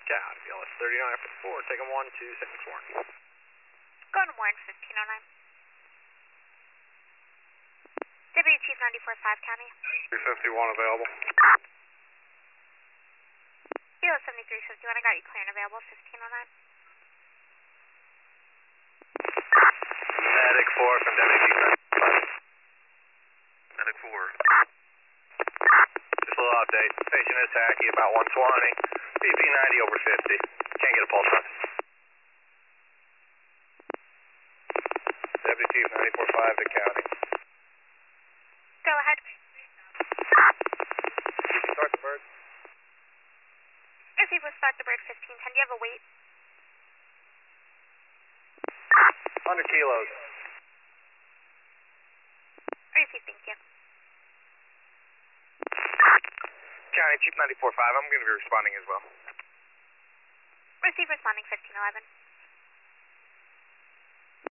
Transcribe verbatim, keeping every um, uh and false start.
Got it. L S thirty-nine four, take them one two six one. Go to Warren, fifteen oh nine. Deputy Chief ninety-four five County. three fifty-one available. Kilo seventy-three fifty-one, I got you clear and available, fifteen oh nine. Medic four from Deputy Chief ninety-five. Medic four. Just a little update. Patient is hacky about one twenty. B P ninety over fifty. Can't get a pulse on. Deputy Chief ninety-four five to county. Go ahead. Start the bird. Receive with start the bird fifteen ten. Do you have a weight? one hundred kilos. Receive, thank you. County Chief ninety-four five, I'm going to be responding as well. Receive responding fifteen eleven.